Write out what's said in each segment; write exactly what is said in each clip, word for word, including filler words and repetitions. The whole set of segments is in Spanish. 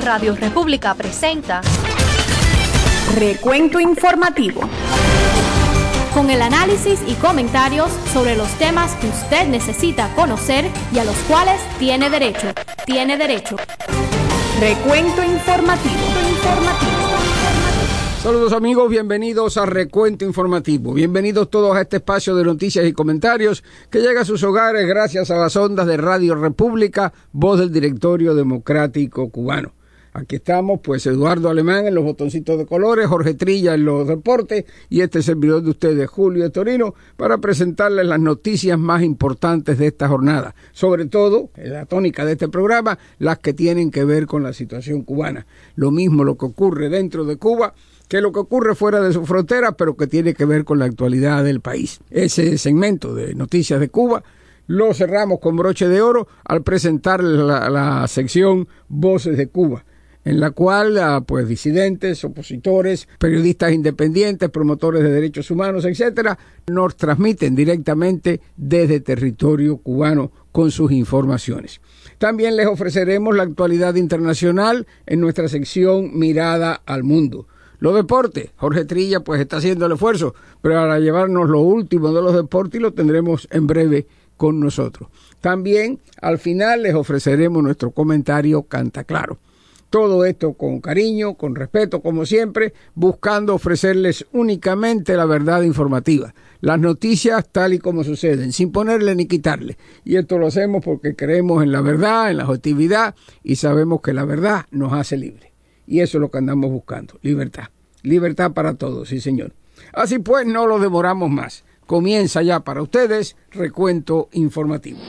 Radio República presenta Recuento Informativo, con el análisis y comentarios sobre los temas que usted necesita conocer y a los cuales tiene derecho. Tiene derecho. Recuento Informativo. Informativo. Saludos amigos, bienvenidos a Recuento Informativo. Bienvenidos todos a este espacio de noticias y comentarios que llega a sus hogares gracias a las ondas de Radio República, voz del Directorio Democrático Cubano. Aquí estamos, pues, Eduardo Alemán en los botoncitos de colores, Jorge Trilla en los deportes y este servidor de ustedes, Julio Torino, para presentarles las noticias más importantes de esta jornada. Sobre todo, en la tónica de este programa, las que tienen que ver con la situación cubana. Lo mismo lo que ocurre dentro de Cuba que lo que ocurre fuera de sus fronteras, pero que tiene que ver con la actualidad del país. Ese segmento de Noticias de Cuba lo cerramos con broche de oro al presentar la, la sección Voces de Cuba, en la cual pues disidentes, opositores, periodistas independientes, promotores de derechos humanos, etcétera, nos transmiten directamente desde territorio cubano con sus informaciones. También les ofreceremos la actualidad internacional en nuestra sección Mirada al Mundo. Los deportes, Jorge Trilla pues está haciendo el esfuerzo, pero para llevarnos lo último de los deportes lo tendremos en breve con nosotros. También al final les ofreceremos nuestro comentario Canta Claro. Todo esto con cariño, con respeto, como siempre, buscando ofrecerles únicamente la verdad informativa, las noticias tal y como suceden, sin ponerle ni quitarle. Y esto lo hacemos porque creemos en la verdad, en la objetividad, y sabemos que la verdad nos hace libres. Y eso es lo que andamos buscando, libertad. Libertad para todos, sí señor. Así pues, no lo demoramos más. Comienza ya para ustedes Recuento Informativo.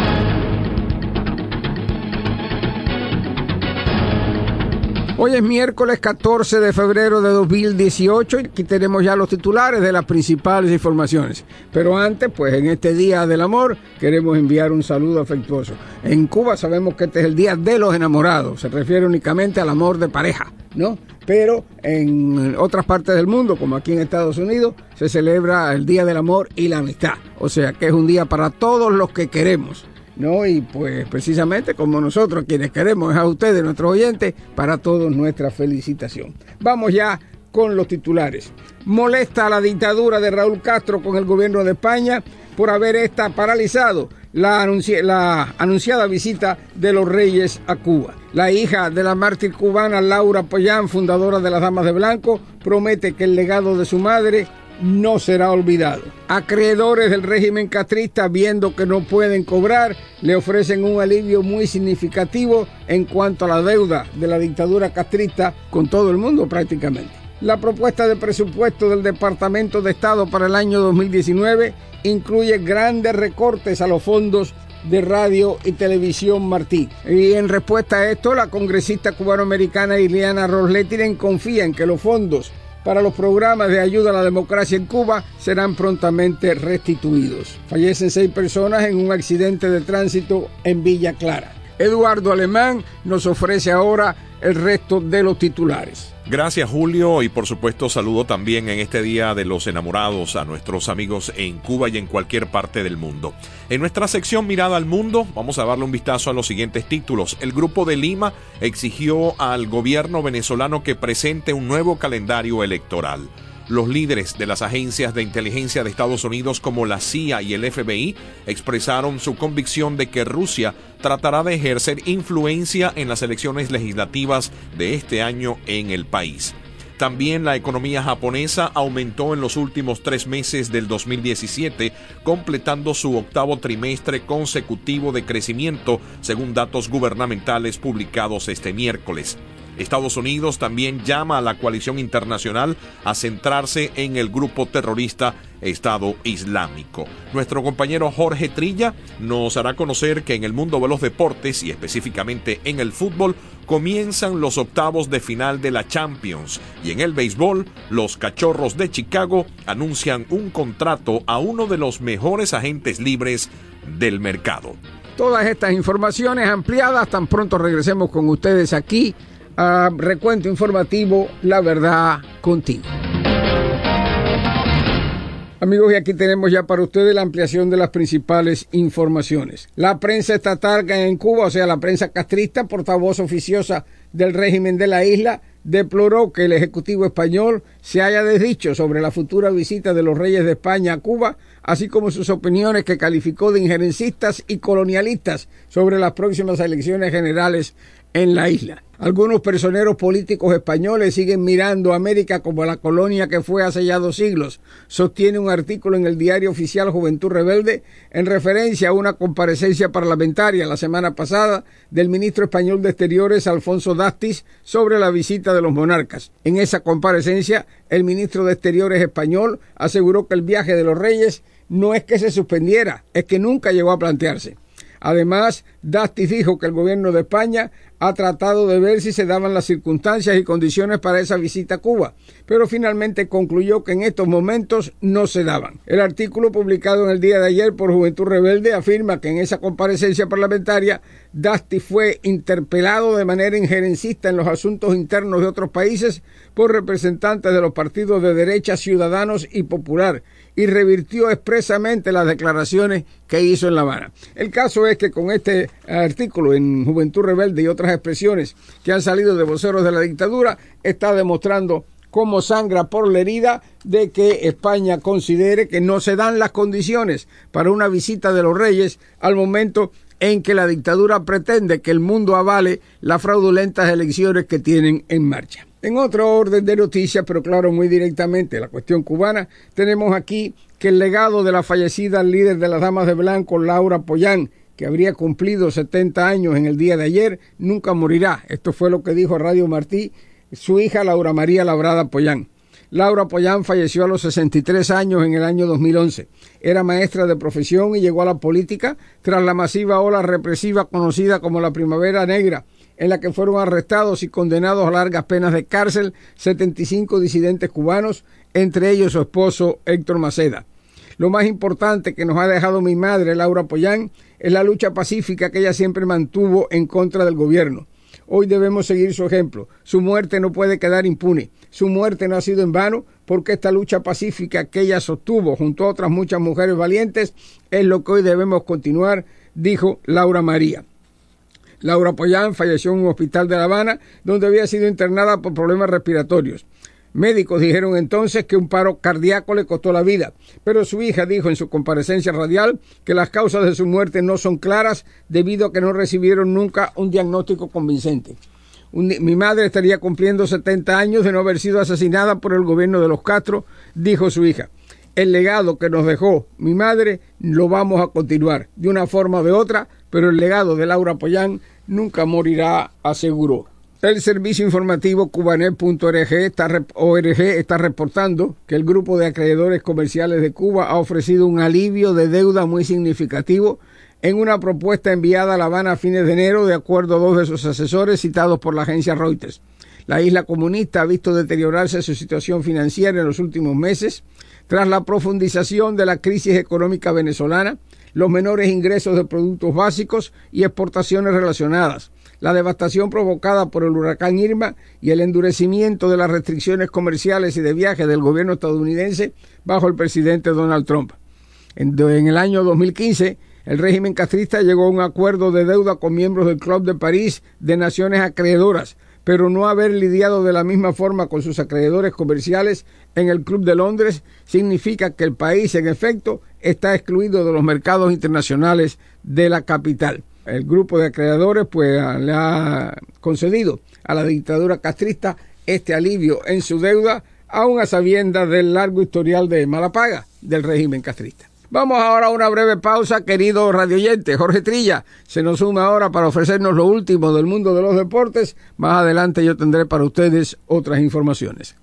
Hoy es miércoles catorce de febrero de dos mil dieciocho y aquí tenemos ya los titulares de las principales informaciones. Pero antes, pues en este Día del Amor, queremos enviar un saludo afectuoso. En Cuba sabemos que este es el Día de los Enamorados, se refiere únicamente al amor de pareja, ¿no? Pero en otras partes del mundo, como aquí en Estados Unidos, se celebra el Día del Amor y la Amistad. O sea que es un día para todos los que queremos, ¿no? Y pues precisamente como nosotros quienes queremos es a ustedes, nuestros oyentes, para todos nuestra felicitación. Vamos ya con los titulares. Molesta a la dictadura de Raúl Castro con el gobierno de España por haber esta paralizado la, anunci- la anunciada visita de los Reyes a Cuba. La hija de la mártir cubana Laura Pollán, fundadora de las Damas de Blanco, promete que el legado de su madre no será olvidado. Acreedores del régimen castrista, viendo que no pueden cobrar, le ofrecen un alivio muy significativo en cuanto a la deuda de la dictadura castrista con todo el mundo prácticamente. La propuesta de presupuesto del Departamento de Estado para el año dos mil diecinueve incluye grandes recortes a los fondos de radio y televisión Martí. Y en respuesta a esto, la congresista cubanoamericana Ileana Ros-Lehtinen confía en que los fondos para los programas de ayuda a la democracia en Cuba serán prontamente restituidos. Fallecen seis personas en un accidente de tránsito en Villa Clara. Eduardo Alemán nos ofrece ahora el resto de los titulares. Gracias, Julio, y por supuesto saludo también en este Día de los Enamorados a nuestros amigos en Cuba y en cualquier parte del mundo. En nuestra sección Mirada al Mundo vamos a darle un vistazo a los siguientes títulos. El Grupo de Lima exigió al gobierno venezolano que presente un nuevo calendario electoral. Los líderes de las agencias de inteligencia de Estados Unidos como la C I A y el F B I expresaron su convicción de que Rusia tratará de ejercer influencia en las elecciones legislativas de este año en el país. También la economía japonesa aumentó en los últimos tres meses del dos mil diecisiete, completando su octavo trimestre consecutivo de crecimiento, según datos gubernamentales publicados este miércoles. Estados Unidos también llama a la coalición internacional a centrarse en el grupo terrorista Estado Islámico. Nuestro compañero Jorge Trilla nos hará conocer que en el mundo de los deportes y específicamente en el fútbol comienzan los octavos de final de la Champions y en el béisbol los Cachorros de Chicago anuncian un contrato a uno de los mejores agentes libres del mercado. Todas estas informaciones ampliadas tan pronto regresemos con ustedes aquí a Recuento Informativo, la verdad contigo. Amigos, y aquí tenemos ya para ustedes la ampliación de las principales informaciones. La prensa estatal en Cuba, o sea, la prensa castrista, portavoz oficiosa del régimen de la isla, deploró que el Ejecutivo español se haya desdicho sobre la futura visita de los reyes de España a Cuba, así como sus opiniones que calificó de injerencistas y colonialistas sobre las próximas elecciones generales en la isla. Algunos personeros políticos españoles siguen mirando a América como la colonia que fue hace ya dos siglos, sostiene un artículo en el diario oficial Juventud Rebelde en referencia a una comparecencia parlamentaria la semana pasada del ministro español de Exteriores Alfonso Dastis sobre la visita de los monarcas. En esa comparecencia, el ministro de Exteriores español aseguró que el viaje de los reyes no es que se suspendiera, es que nunca llegó a plantearse. Además, Dastis dijo que el gobierno de España ha tratado de ver si se daban las circunstancias y condiciones para esa visita a Cuba, pero finalmente concluyó que en estos momentos no se daban. El artículo publicado en el día de ayer por Juventud Rebelde afirma que en esa comparecencia parlamentaria Dastis fue interpelado de manera injerencista en los asuntos internos de otros países por representantes de los partidos de derecha, Ciudadanos y Popular, y revirtió expresamente las declaraciones que hizo en La Habana. El caso es que con este artículo en Juventud Rebelde y otras expresiones que han salido de voceros de la dictadura, está demostrando cómo sangra por la herida de que España considere que no se dan las condiciones para una visita de los reyes al momento en que la dictadura pretende que el mundo avale las fraudulentas elecciones que tienen en marcha. En otro orden de noticias, pero claro, muy directamente la cuestión cubana, tenemos aquí que el legado de la fallecida líder de las Damas de Blanco, Laura Pollán, que habría cumplido setenta años en el día de ayer, nunca morirá. Esto fue lo que dijo a Radio Martí su hija Laura María Labrada Pollán. Laura Pollán falleció a los sesenta y tres años en el año dos mil once. Era maestra de profesión y llegó a la política tras la masiva ola represiva conocida como la Primavera Negra, en la que fueron arrestados y condenados a largas penas de cárcel setenta y cinco disidentes cubanos, entre ellos su esposo Héctor Maceda. Lo más importante que nos ha dejado mi madre, Laura Pollán, es la lucha pacífica que ella siempre mantuvo en contra del gobierno. Hoy debemos seguir su ejemplo. Su muerte no puede quedar impune. Su muerte no ha sido en vano, porque esta lucha pacífica que ella sostuvo junto a otras muchas mujeres valientes es lo que hoy debemos continuar, dijo Laura María. Laura Pollán falleció en un hospital de La Habana, donde había sido internada por problemas respiratorios. Médicos dijeron entonces que un paro cardíaco le costó la vida, pero su hija dijo en su comparecencia radial que las causas de su muerte no son claras debido a que no recibieron nunca un diagnóstico convincente. Un, mi madre estaría cumpliendo setenta años de no haber sido asesinada por el gobierno de los Castro, dijo su hija. El legado que nos dejó mi madre lo vamos a continuar de una forma o de otra, pero el legado de Laura Pollán nunca morirá, aseguró. El servicio informativo cubanet punto org está, está reportando que el grupo de acreedores comerciales de Cuba ha ofrecido un alivio de deuda muy significativo en una propuesta enviada a La Habana a fines de enero, de acuerdo a dos de sus asesores citados por la agencia Reuters. La isla comunista ha visto deteriorarse su situación financiera en los últimos meses tras la profundización de la crisis económica venezolana, los menores ingresos de productos básicos y exportaciones relacionadas, la devastación provocada por el huracán Irma y el endurecimiento de las restricciones comerciales y de viaje del gobierno estadounidense bajo el presidente Donald Trump. En, en el año dos mil quince, el régimen castrista llegó a un acuerdo de deuda con miembros del Club de París de naciones acreedoras, pero no haber lidiado de la misma forma con sus acreedores comerciales en el Club de Londres significa que el país, en efecto, está excluido de los mercados internacionales de la capital. El grupo de acreedores pues le ha concedido a la dictadura castrista este alivio en su deuda, aun a sabiendas del largo historial de mala paga del régimen castrista. Vamos ahora a una breve pausa, querido radioyente. Jorge Trilla se nos suma ahora para ofrecernos lo último del mundo de los deportes. Más adelante yo tendré para ustedes otras informaciones.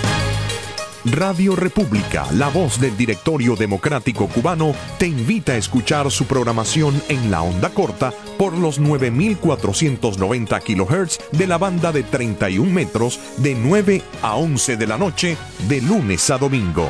Radio República, la voz del Directorio Democrático Cubano, te invita a escuchar su programación en la onda corta por los nueve mil cuatrocientos noventa kilohertz de la banda de treinta y un metros de nueve a once de la noche de lunes a domingo.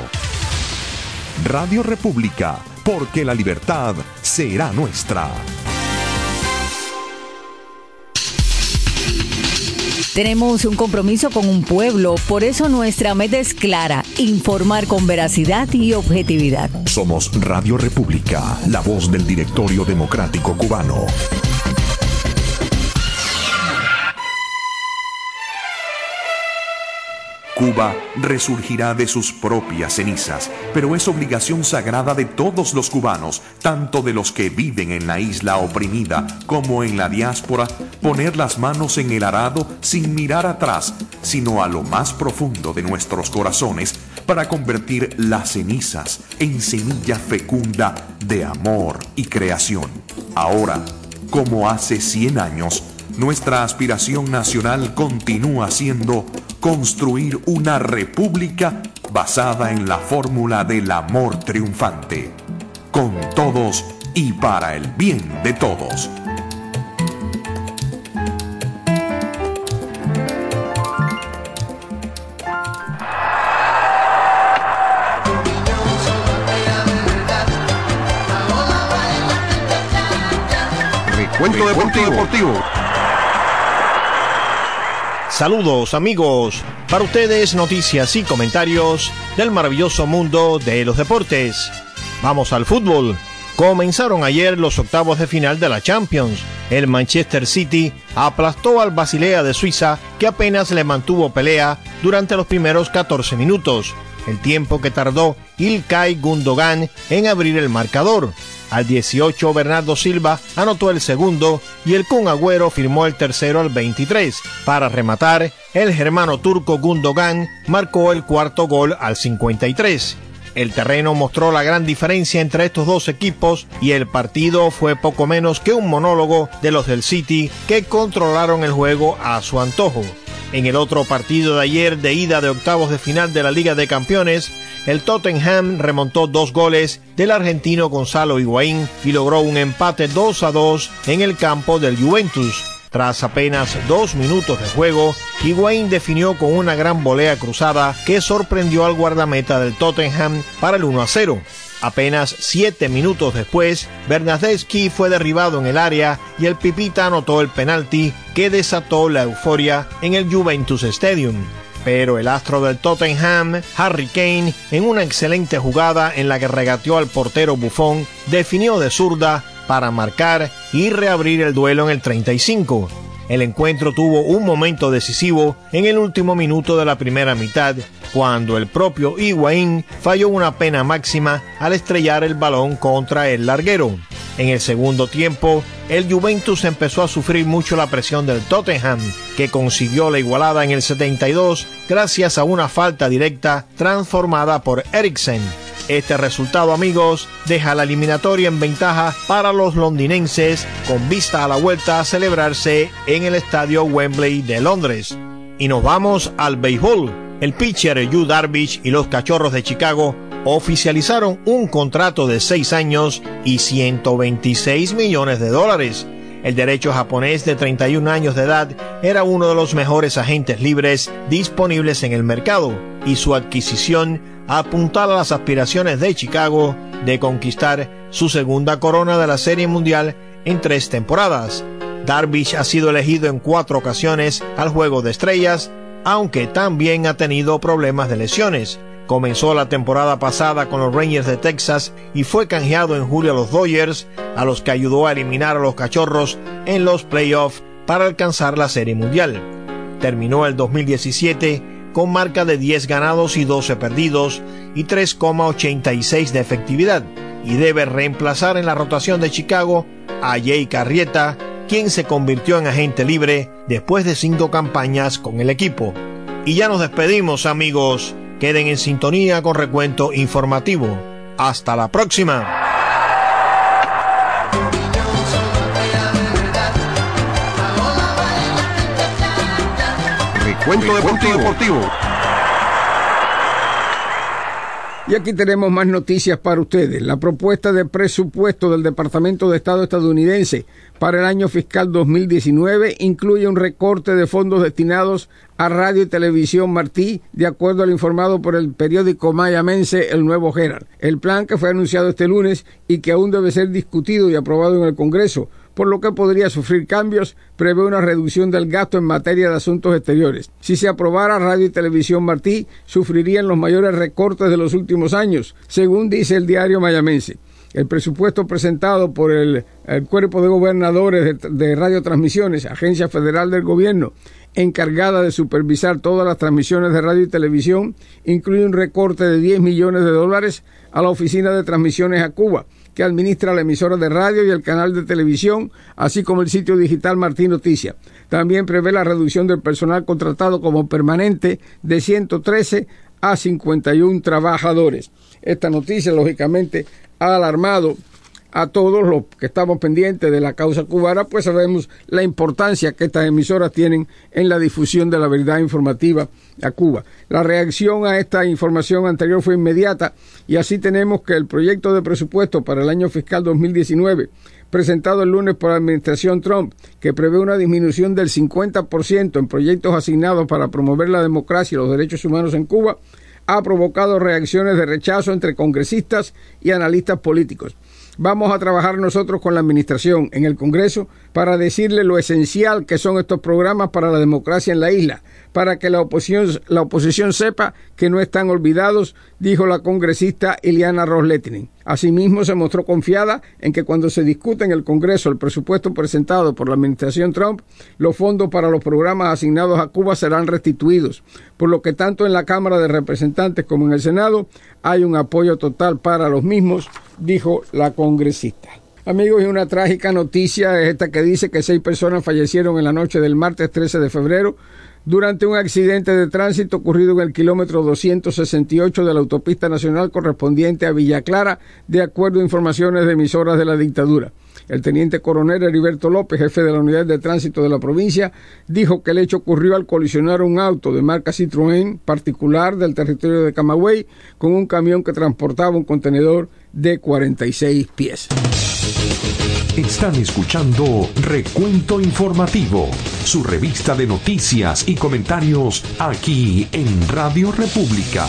Radio República, porque la libertad será nuestra. Tenemos un compromiso con un pueblo, por eso nuestra meta es clara, informar con veracidad y objetividad. Somos Radio República, la voz del Directorio Democrático Cubano. Cuba resurgirá de sus propias cenizas, pero es obligación sagrada de todos los cubanos, tanto de los que viven en la isla oprimida como en la diáspora, poner las manos en el arado sin mirar atrás, sino a lo más profundo de nuestros corazones, para convertir las cenizas en semilla fecunda de amor y creación. Ahora, como hace cien años, nuestra aspiración nacional continúa siendo construir una república basada en la fórmula del amor triunfante, con todos y para el bien de todos. Recuento deportivo. deportivo. Saludos amigos, para ustedes noticias y comentarios del maravilloso mundo de los deportes. Vamos al fútbol. Comenzaron ayer los octavos de final de la Champions. El Manchester City aplastó al Basilea de Suiza, que apenas le mantuvo pelea durante los primeros catorce minutos, el tiempo que tardó İlkay Gundogan en abrir el marcador. Al dieciocho, Bernardo Silva anotó el segundo y el Kun Agüero firmó el tercero al veintitrés. Para rematar, el germano turco Gundogan marcó el cuarto gol al cincuenta y tres. El terreno mostró la gran diferencia entre estos dos equipos y el partido fue poco menos que un monólogo de los del City, que controlaron el juego a su antojo. En el otro partido de ayer de ida de octavos de final de la Liga de Campeones, el Tottenham remontó dos goles del argentino Gonzalo Higuaín y logró un empate dos a dos en el campo del Juventus. Tras apenas dos minutos de juego, Higuaín definió con una gran volea cruzada que sorprendió al guardameta del Tottenham para el uno a cero. Apenas siete minutos después, Bernardeschi fue derribado en el área y el Pipita anotó el penalti que desató la euforia en el Juventus Stadium. Pero el astro del Tottenham, Harry Kane, en una excelente jugada en la que regateó al portero Buffon, definió de zurda para marcar y reabrir el duelo en el treinta y cinco. El encuentro tuvo un momento decisivo en el último minuto de la primera mitad, cuando el propio Higuaín falló una pena máxima al estrellar el balón contra el larguero. En el segundo tiempo, el Juventus empezó a sufrir mucho la presión del Tottenham, que consiguió la igualada en el setenta y dos gracias a una falta directa transformada por Eriksen. Este resultado, amigos, deja la eliminatoria en ventaja para los londinenses, con vista a la vuelta a celebrarse en el estadio Wembley de Londres. Y nos vamos al béisbol. El pitcher Yu Darvish y los Cachorros de Chicago oficializaron un contrato de seis años y ciento veintiséis millones de dólares. El derecho japonés de treinta y un años de edad era uno de los mejores agentes libres disponibles en el mercado, y su adquisición apuntala las aspiraciones de Chicago de conquistar su segunda corona de la Serie Mundial en tres temporadas. Darvish ha sido elegido en cuatro ocasiones al Juego de Estrellas, aunque también ha tenido problemas de lesiones. Comenzó la temporada pasada con los Rangers de Texas y fue canjeado en julio a los Dodgers, a los que ayudó a eliminar a los Cachorros en los playoffs para alcanzar la Serie Mundial. Terminó el dos mil diecisiete con marca de diez ganados y doce perdidos y tres coma ochenta y seis de efectividad, y debe reemplazar en la rotación de Chicago a Jay Carrieta, quien se convirtió en agente libre después de cinco campañas con el equipo. Y ya nos despedimos, amigos. Queden en sintonía con Recuento Informativo. Hasta la próxima. Recuento deportivo. deportivo. Y aquí tenemos más noticias para ustedes. La propuesta de presupuesto del Departamento de Estado estadounidense para el año fiscal dos mil diecinueve incluye un recorte de fondos destinados a Radio y Televisión Martí, de acuerdo al informado por el periódico mayamense El Nuevo Herald. El plan, que fue anunciado este lunes y que aún debe ser discutido y aprobado en el Congreso, por lo que podría sufrir cambios. Prevé una reducción del gasto en materia de asuntos exteriores. Si se aprobara, Radio y Televisión Martí sufrirían los mayores recortes de los últimos años, según dice el diario mayamense. El presupuesto presentado por el, el Cuerpo de Gobernadores de, de Radiotransmisiones, agencia federal del gobierno, encargada de supervisar todas las transmisiones de radio y televisión, incluye un recorte de diez millones de dólares a la Oficina de Transmisiones a Cuba, que administra la emisora de radio y el canal de televisión, así como el sitio digital Martí Noticias. También prevé la reducción del personal contratado como permanente de ciento trece a cincuenta y uno trabajadores. Esta noticia, lógicamente, ha alarmado a todos los que estamos pendientes de la causa cubana, pues sabemos la importancia que estas emisoras tienen en la difusión de la verdad informativa a Cuba. La reacción a esta información anterior fue inmediata y así tenemos que el proyecto de presupuesto para el año fiscal dos mil diecinueve, presentado el lunes por la administración Trump, que prevé una disminución del cincuenta por ciento en proyectos asignados para promover la democracia y los derechos humanos en Cuba, ha provocado reacciones de rechazo entre congresistas y analistas políticos. Vamos a trabajar nosotros con la administración en el Congreso para decirle lo esencial que son estos programas para la democracia en la isla, para que la oposición, la oposición sepa que no están olvidados, dijo la congresista Ileana Ros-Lehtinen. Asimismo, se mostró confiada en que cuando se discute en el Congreso el presupuesto presentado por la administración Trump, los fondos para los programas asignados a Cuba serán restituidos, por lo que tanto en la Cámara de Representantes como en el Senado hay un apoyo total para los mismos, dijo la congresista. Amigos, y una trágica noticia es esta que dice que seis personas fallecieron en la noche del martes trece de febrero durante un accidente de tránsito ocurrido en el kilómetro doscientos sesenta y ocho de la autopista nacional correspondiente a Villa Clara, de acuerdo a informaciones de emisoras de la dictadura. El teniente coronel Heriberto López, jefe de la unidad de tránsito de la provincia, dijo que el hecho ocurrió al colisionar un auto de marca Citroën particular del territorio de Camagüey con un camión que transportaba un contenedor de cuarenta y seis pies. Están escuchando Recuento Informativo, su revista de noticias y comentarios aquí en Radio República.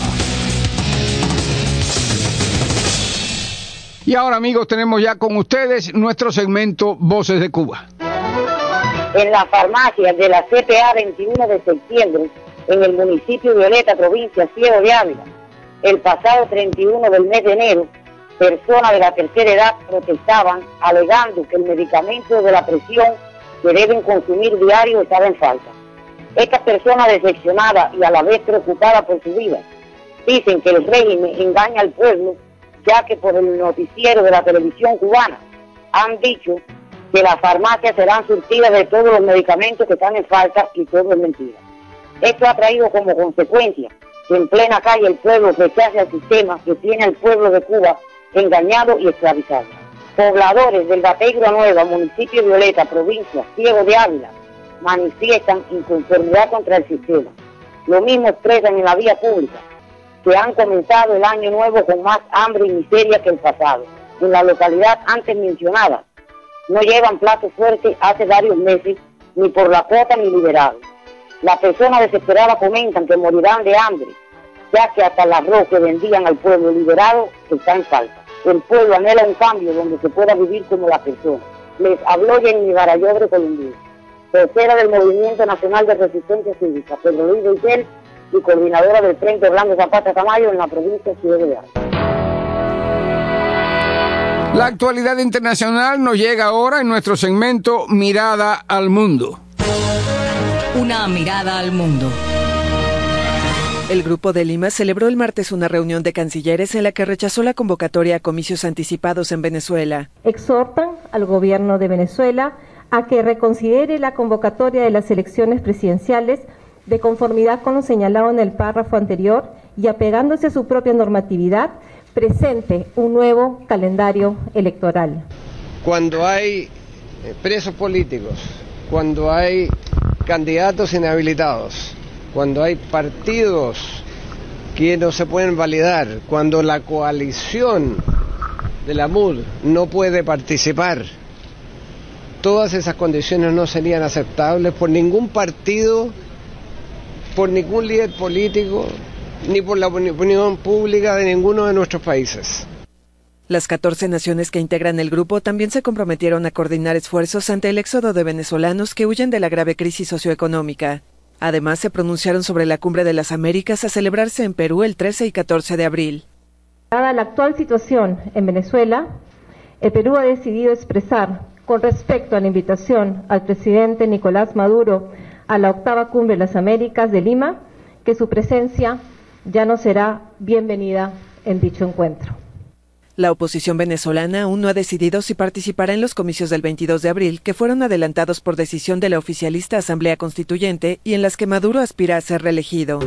Y ahora, amigos, tenemos ya con ustedes nuestro segmento Voces de Cuba. En la farmacia de la C P A veintiuno de septiembre, en el municipio de Violeta, provincia Ciego de Ávila, el pasado treinta y uno del mes de enero, personas de la tercera edad protestaban alegando que el medicamento de la presión que deben consumir diario estaba en falta. Estas personas decepcionadas y a la vez preocupadas por su vida, dicen que el régimen engaña al pueblo, ya que por el noticiero de la televisión cubana han dicho que las farmacias serán surtidas de todos los medicamentos que están en falta y todo es mentira. Esto ha traído como consecuencia que en plena calle el pueblo rechace al sistema que tiene al pueblo de Cuba engañado y esclavizado. Pobladores del Bateigua Nueva, municipio de Violeta, provincia Ciego de Ávila, manifiestan inconformidad contra el sistema. Lo mismo expresan en la vía pública, que han comenzado el año nuevo con más hambre y miseria que el pasado. En la localidad antes mencionada, no llevan plato fuerte hace varios meses, ni por la cuota ni liberados. Las personas desesperadas comentan que morirán de hambre, ya que hasta el arroz que vendían al pueblo liberado está en falta. El pueblo anhela un cambio donde se pueda vivir como la persona. Les habló Jenny Barayobre Columbia, tercera del Movimiento Nacional de Resistencia Cívica, Pedro Luis Beitel, y coordinadora del Frente Orlando Zapata Tamayo en la provincia de Ciudad de Ávila. La actualidad internacional nos llega ahora en nuestro segmento Mirada al Mundo. Una mirada al mundo. El Grupo de Lima celebró el martes una reunión de cancilleres en la que rechazó la convocatoria a comicios anticipados en Venezuela. Exhortan al gobierno de Venezuela a que reconsidere la convocatoria de las elecciones presidenciales de conformidad con lo señalado en el párrafo anterior y apegándose a su propia normatividad, presente un nuevo calendario electoral. Cuando hay presos políticos, cuando hay candidatos inhabilitados, cuando hay partidos que no se pueden validar, cuando la coalición de la M U D no puede participar, todas esas condiciones no serían aceptables por ningún partido, por ningún líder político, ni por la opinión pública de ninguno de nuestros países. Las catorce naciones que integran el grupo también se comprometieron a coordinar esfuerzos ante el éxodo de venezolanos que huyen de la grave crisis socioeconómica. Además, se pronunciaron sobre la Cumbre de las Américas a celebrarse en Perú el trece y catorce de abril. Dada la actual situación en Venezuela, el Perú ha decidido expresar, con respecto a la invitación al presidente Nicolás Maduro a la octava Cumbre de las Américas de Lima, que su presencia ya no será bienvenida en dicho encuentro. La oposición venezolana aún no ha decidido si participará en los comicios del veintidós de abril, que fueron adelantados por decisión de la oficialista Asamblea Constituyente y en las que Maduro aspira a ser reelegido.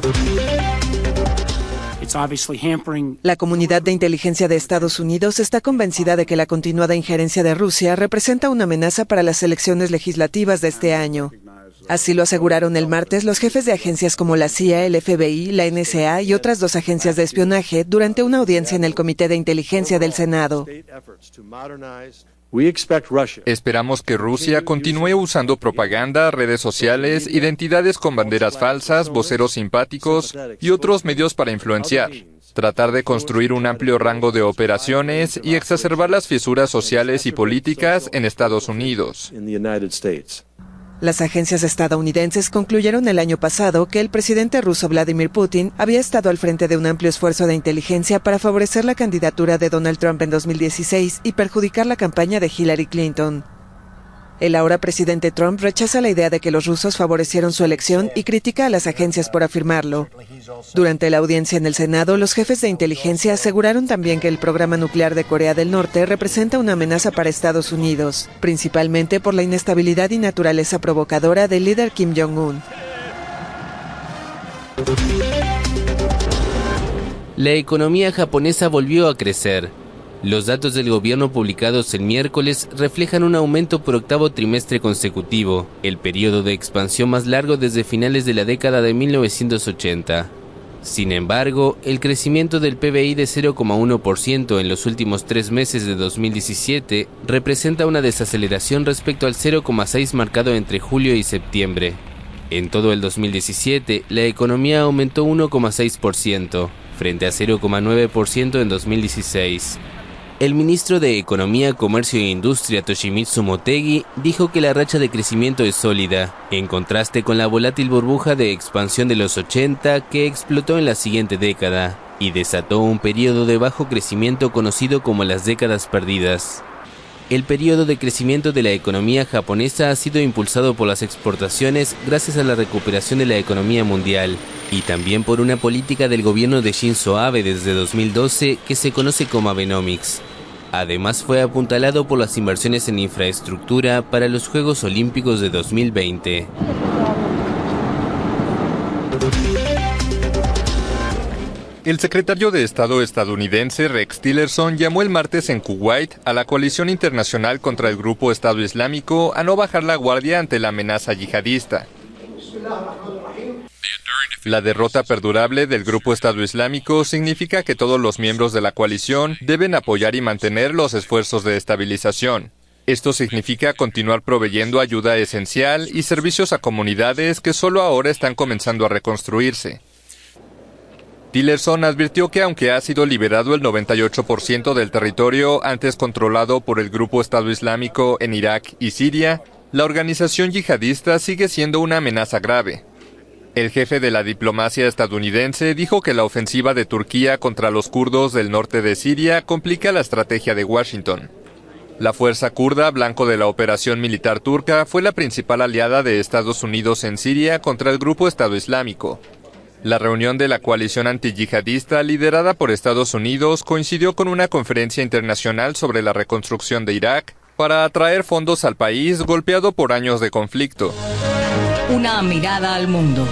La comunidad de inteligencia de Estados Unidos está convencida de que la continuada injerencia de Rusia representa una amenaza para las elecciones legislativas de este año. Así lo aseguraron el martes los jefes de agencias como la C I A, el F B I, la N S A y otras dos agencias de espionaje durante una audiencia en el Comité de Inteligencia del Senado. Esperamos que Rusia continúe usando propaganda, redes sociales, identidades con banderas falsas, voceros simpáticos y otros medios para influenciar, tratar de construir un amplio rango de operaciones y exacerbar las fisuras sociales y políticas en Estados Unidos. Las agencias estadounidenses concluyeron el año pasado que el presidente ruso Vladimir Putin había estado al frente de un amplio esfuerzo de inteligencia para favorecer la candidatura de Donald Trump en dos mil dieciséis y perjudicar la campaña de Hillary Clinton. El ahora presidente Trump rechaza la idea de que los rusos favorecieron su elección y critica a las agencias por afirmarlo. Durante la audiencia en el Senado, los jefes de inteligencia aseguraron también que el programa nuclear de Corea del Norte representa una amenaza para Estados Unidos, principalmente por la inestabilidad y naturaleza provocadora del líder Kim Jong-un. La economía japonesa volvió a crecer. Los datos del gobierno publicados el miércoles reflejan un aumento por octavo trimestre consecutivo, el periodo de expansión más largo desde finales de la década de mil novecientos ochenta. Sin embargo, el crecimiento del P B I de cero coma uno por ciento en los últimos tres meses de dos mil diecisiete representa una desaceleración respecto al cero coma seis por ciento marcado entre julio y septiembre. En todo el dos mil diecisiete, la economía aumentó uno coma seis por ciento, frente a cero coma nueve por ciento en dos mil dieciséis. El ministro de Economía, Comercio e Industria, Toshimitsu Motegi, dijo que la racha de crecimiento es sólida, en contraste con la volátil burbuja de expansión de los ochenta que explotó en la siguiente década y desató un periodo de bajo crecimiento conocido como las décadas perdidas. El periodo de crecimiento de la economía japonesa ha sido impulsado por las exportaciones gracias a la recuperación de la economía mundial y también por una política del gobierno de Shinzo Abe desde dos mil doce que se conoce como Abenomics. Además fue apuntalado por las inversiones en infraestructura para los Juegos Olímpicos de dos mil veinte. El secretario de Estado estadounidense Rex Tillerson llamó el martes en Kuwait a la coalición internacional contra el grupo Estado Islámico a no bajar la guardia ante la amenaza yihadista. La derrota perdurable del grupo Estado Islámico significa que todos los miembros de la coalición deben apoyar y mantener los esfuerzos de estabilización. Esto significa continuar proveyendo ayuda esencial y servicios a comunidades que solo ahora están comenzando a reconstruirse. Tillerson advirtió que aunque ha sido liberado el noventa y ocho por ciento del territorio antes controlado por el grupo Estado Islámico en Irak y Siria, la organización yihadista sigue siendo una amenaza grave. El jefe de la diplomacia estadounidense dijo que la ofensiva de Turquía contra los kurdos del norte de Siria complica la estrategia de Washington. La fuerza kurda, blanco de la operación militar turca, fue la principal aliada de Estados Unidos en Siria contra el grupo Estado Islámico. La reunión de la coalición antiyihadista liderada por Estados Unidos coincidió con una conferencia internacional sobre la reconstrucción de Irak para atraer fondos al país golpeado por años de conflicto. Una mirada al mundo.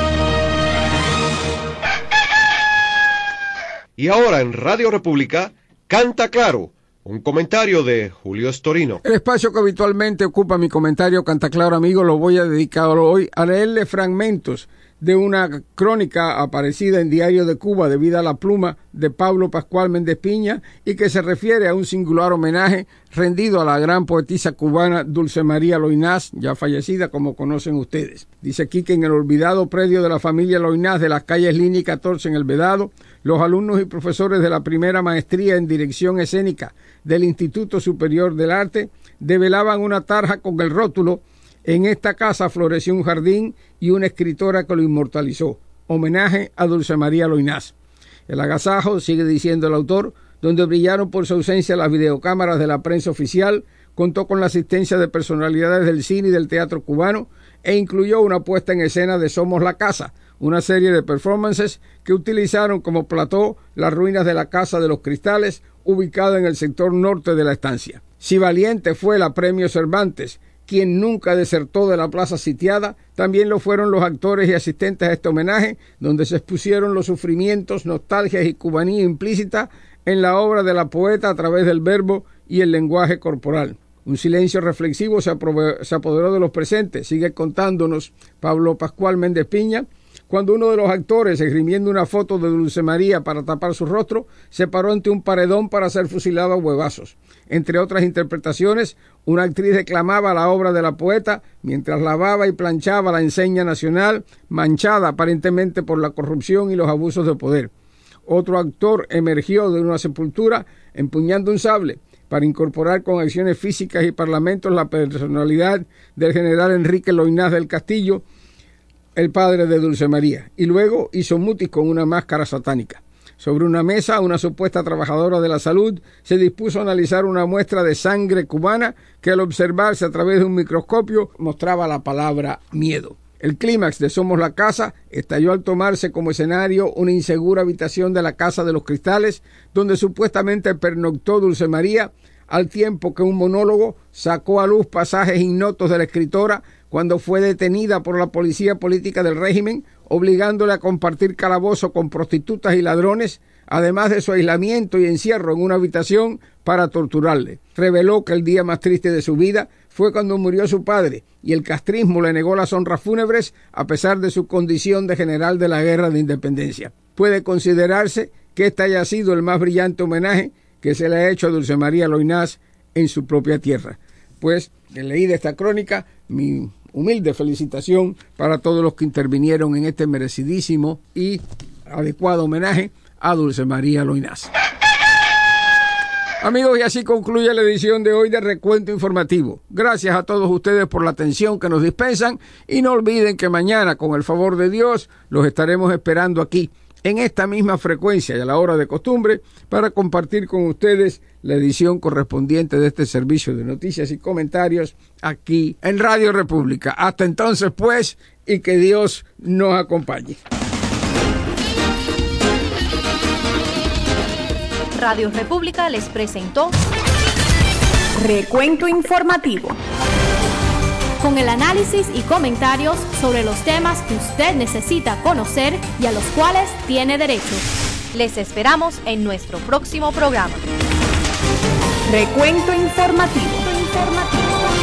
Y ahora en Radio República, Canta Claro, un comentario de Julio Storino. El espacio que habitualmente ocupa mi comentario Canta Claro, amigo, lo voy a dedicar hoy a leerle fragmentos de una crónica aparecida en Diario de Cuba debida a la pluma de Pablo Pascual Méndez Piña y que se refiere a un singular homenaje rendido a la gran poetisa cubana Dulce María Loynaz, ya fallecida como conocen ustedes. Dice aquí que en el olvidado predio de la familia Loynaz de las calles Lini catorce en El Vedado, los alumnos y profesores de la primera maestría en dirección escénica del Instituto Superior del Arte develaban una tarja con el rótulo: en esta casa floreció un jardín y una escritora que lo inmortalizó. Homenaje a Dulce María Loynaz. El agasajo, sigue diciendo el autor, donde brillaron por su ausencia las videocámaras de la prensa oficial, contó con la asistencia de personalidades del cine y del teatro cubano e incluyó una puesta en escena de Somos la Casa, una serie de performances que utilizaron como plató las ruinas de la Casa de los Cristales, ubicada en el sector norte de la estancia. Si valiente fue la Premio Cervantes, quien nunca desertó de la plaza sitiada, también lo fueron los actores y asistentes a este homenaje, donde se expusieron los sufrimientos, nostalgias y cubanía implícita en la obra de la poeta a través del verbo y el lenguaje corporal. Un silencio reflexivo se, se apoderó de los presentes, sigue contándonos Pablo Pascual Méndez Piña, cuando uno de los actores, esgrimiendo una foto de Dulce María para tapar su rostro, se paró ante un paredón para ser fusilado a huevazos. Entre otras interpretaciones, una actriz declamaba la obra de la poeta mientras lavaba y planchaba la enseña nacional, manchada aparentemente por la corrupción y los abusos de poder. Otro actor emergió de una sepultura empuñando un sable para incorporar con acciones físicas y parlamentos la personalidad del general Enrique Loynaz del Castillo, el padre de Dulce María, y luego hizo mutis con una máscara satánica. Sobre una mesa, una supuesta trabajadora de la salud se dispuso a analizar una muestra de sangre cubana que al observarse a través de un microscopio mostraba la palabra miedo. El clímax de Somos la Casa estalló al tomarse como escenario una insegura habitación de la Casa de los Cristales, donde supuestamente pernoctó Dulce María, al tiempo que un monólogo sacó a luz pasajes ignotos de la escritora cuando fue detenida por la policía política del régimen, obligándole a compartir calabozo con prostitutas y ladrones, además de su aislamiento y encierro en una habitación para torturarle. Reveló que el día más triste de su vida fue cuando murió su padre, y el castrismo le negó las honras fúnebres a pesar de su condición de general de la Guerra de Independencia. Puede considerarse que este haya sido el más brillante homenaje que se le ha hecho a Dulce María Loynaz en su propia tierra. Pues, leí de esta crónica, mi humilde felicitación para todos los que intervinieron en este merecidísimo y adecuado homenaje a Dulce María Loynaz. Amigos, y así concluye la edición de hoy de Recuento Informativo. Gracias a todos ustedes por la atención que nos dispensan y no olviden que mañana, con el favor de Dios, los estaremos esperando aquí, en esta misma frecuencia y a la hora de costumbre, para compartir con ustedes la edición correspondiente de este servicio de noticias y comentarios aquí en Radio República. Hasta entonces, pues, y que Dios nos acompañe. Radio República les presentó Recuento Informativo, con el análisis y comentarios sobre los temas que usted necesita conocer y a los cuales tiene derecho. Les esperamos en nuestro próximo programa. Recuento Informativo. Informativo.